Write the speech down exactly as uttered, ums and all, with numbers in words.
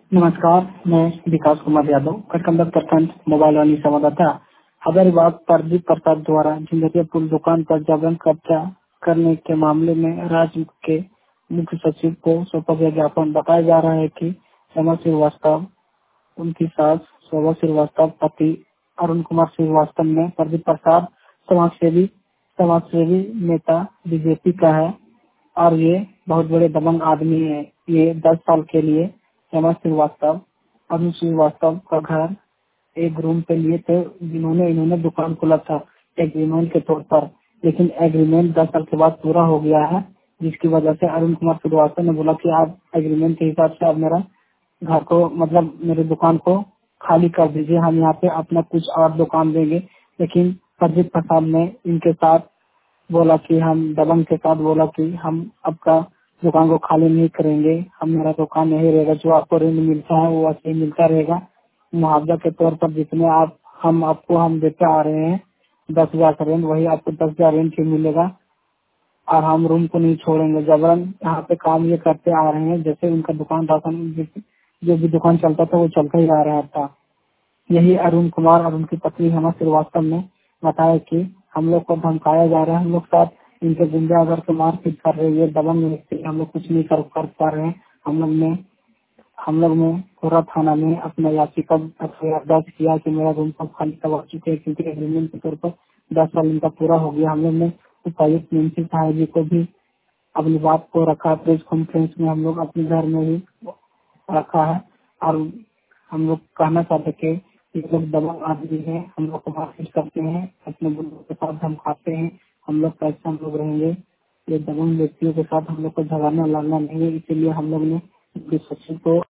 नमस्कार, मैं विकास कुमार यादव, कटकंदर प्रखंड मोबाइल वाली संवाददाता। हजारीबाग प्रदीप प्रसाद द्वारा जिंदरिया पुल दुकान पर जबरन कब्जा करने के मामले में राज्य के मुख्य सचिव को सौंपा गया ज्ञापन। बताया जा रहा है कि हेमा श्रीवास्तव, उनकी सास शोभा श्रीवास्तव, पति अरुण कुमार श्रीवास्तव ने प्रदीप प्रसाद समाजसेवी समाजसेवी नेता बीजेपी का है और ये बहुत बड़े दबंग आदमी है। ये दस साल के लिए हेमा श्रीवास्तव अरुण श्रीवास्तव का घर एक रूम पे लिए थे, जिन्होंने इन्होंने दुकान खोला था एग्रीमेंट के तौर पर। लेकिन एग्रीमेंट दस साल के बाद पूरा हो गया है, जिसकी वजह से अरुण कुमार श्रीवास्तव ने बोला कि आप एग्रीमेंट के हिसाब से अब मेरा घर को मतलब मेरे दुकान को खाली कर दीजिए, हम यहाँ पे अपना कुछ और दुकान देंगे। लेकिन प्रदीप प्रसाद ने इनके साथ बोला कि हम दबंग के साथ बोला कि हम आपका दुकान को खाली नहीं करेंगे, हम मेरा दुकान नहीं रहेगा, जो आपको रेंट मिलता है वो ऐसे ही मिलता रहेगा। मुआवजा के तौर पर जितने आप हम आपको हम देते आ रहे हैं दस हजार का रेंट, वही आपको दस हजार रेंट ही मिलेगा और हम रूम को नहीं छोड़ेंगे। जबरन यहाँ पे काम ये करते आ रहे हैं, जैसे उनका दुकान राशन जो भी दुकान चलता था वो चलता ही आ रहा था। यही अरुण कुमार और उनकी पत्नी हेमा श्रीवास्तव ने बताया कि हम लोग को धमकाया जा रहा है, हम लोग साथ इनके गुंडा अगर के मारपीट कर रहे हैं, दबंग व्यक्ति, हम लोग कुछ नहीं कर, कर पा रहे हैं। हम लोग ने हम लोग ने कोरा थाना में अपना याचिका दर्ज किया कि मेरा रूम को खाली करवा चुके हैं, क्योंकि एग्रीमेंट के तौर पर दस साल इनका पूरा हो गया। हम लोग ने उपायुक्त मुंशी साहब जी को भी अपनी बात को रखा, प्रेस कॉन्फ्रेंस में हम लोग अपने घर में ही रखा है और हम लोग कहना चाहते कि ये लोग दबंग आदमी है, हम लोग को मारपीट करते हैं, अपने बुजुर्गों के साथ धमकाते हैं, हम लोग कैसे हम लोग रहेंगे। ये दबंग व्यक्तियों के साथ हम लोग को झगड़ना लड़ना नहीं है, इसीलिए हम लोग ने सचिव को